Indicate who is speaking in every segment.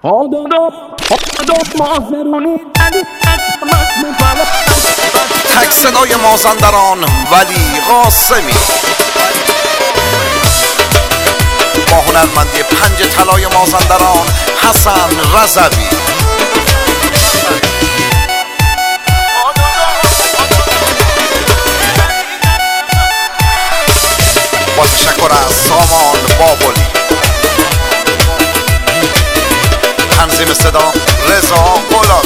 Speaker 1: تک صدای مازندران ولی قاسمی با هنرمندی پنج طلای مازندران حسن رضوی. با تشکر از سامان بابلی. تنظیم صدا رضا غلامی.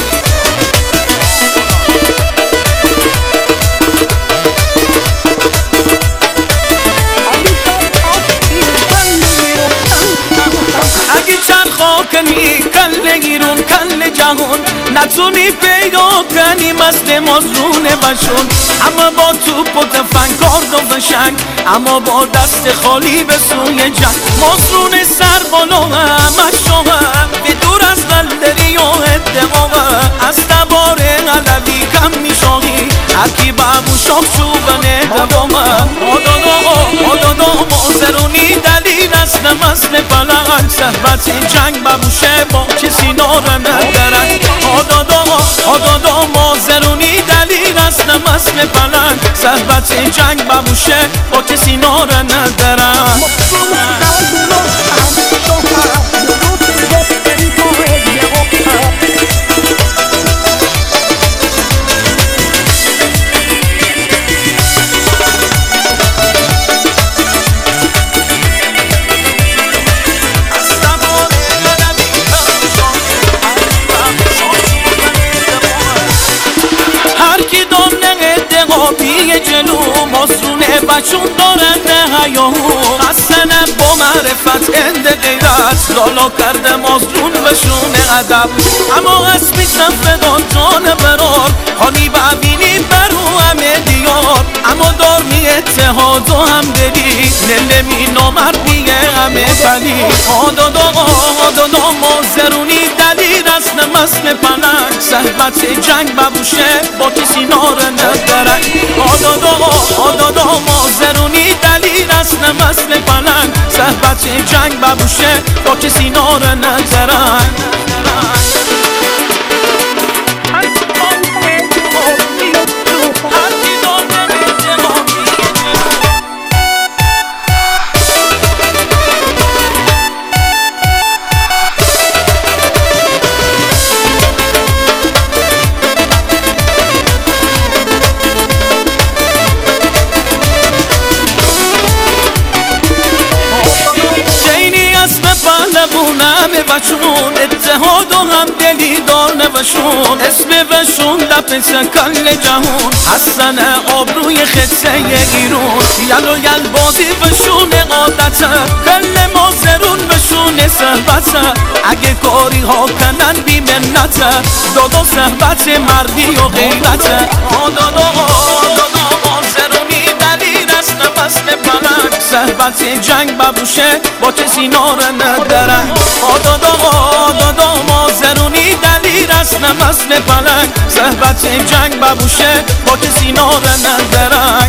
Speaker 2: اگه چند خاکنی کل گیرون کل جهون نتونی پیدا کنی مست مازرونه بشون، اما با توپ و تفنگ کارد و فشنگ، اما با دست خالی به سوی جنگ. مازرون سر بالا همش شوه به دور از قلدری و ادعاوه، از تبار علوی کم میشاهی هرکی بابو شاخ چوبنه دوامه. آدادا مازرونی دلیل است مثل پلنگ، صحبت جنگ ببوشه با کسی ناره ندارن. آدادا مازرونی دلیل است مثل پلنگ، صحبت جنگ ببوشه با کسی ناره ندارن. بیه جلو مازرونه بچون دارنده هیاهو، حسنه با معرفت اند غیرت لالا کرده مازرون بشونه ادب. اما اسمی سفدان جان برار خانی ببینی برو همه دیار، اما دار می اتحاد و هم دلی نلمی نامردیه همه بلی. آدادا مازرونی دلیل است مثل پلنگ، صحبت جنگ ببوشه با کسی ناره ندارن. آدادا مازرونی دلیل است مثل پلنگ، صحبت جنگ ببوشه با کسی ناره ندارن. همه بچون اتحاد و هم دلی دار نبشون، اسم بشون لپس کل جهون، حسن آبروی خطه ایرون. یل و یل بازی بشون عادته، کل مازرون بشون صحبته. اگه کاری ها کنن بی منته، دادا صحبت مردی و غیرته. آدادا مازرونی دلیل است مثل پلنگ، صحبت جنگ ببوشه با کسی ناره ندارن. آدادا مازرونی دلیل است مثل پلنگ، صحبت جنگ ببوشه با کسی ناره ندارن.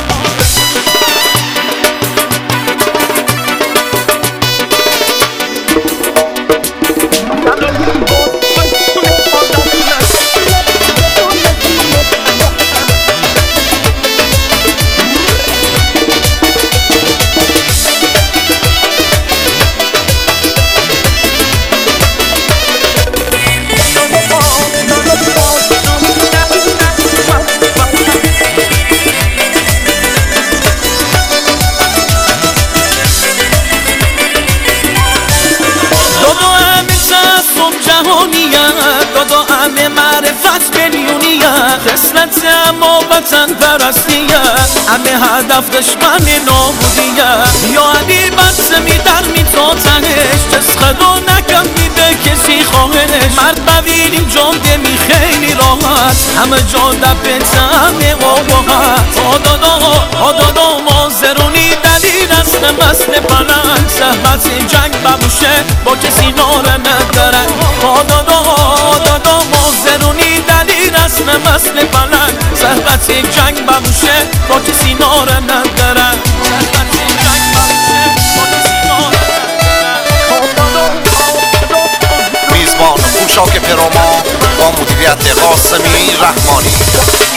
Speaker 2: دادا همه معرفت میلیونیه، خسلت اما وطن پرستیه، همه هدف دشمن نابودیه. یا علی بسمی در میتاتنش، جز خدا نکم میده کسی خواهنش. مرد ببینیم جاده می خیلی راحت، همه جاده پنسه همه آباحت. آدادا مازرونی دلیل است مثل پلنگ، صحبت جنگ ببوشه با کسی ناره ندارن. آدادا مازرونی دلیل است مثل پلنگ، صحبت جنگ ببوشه با کسی ناره ندارن. صحبت جنگ ببوشه با کسی ناره ندارن.
Speaker 1: رحمانی.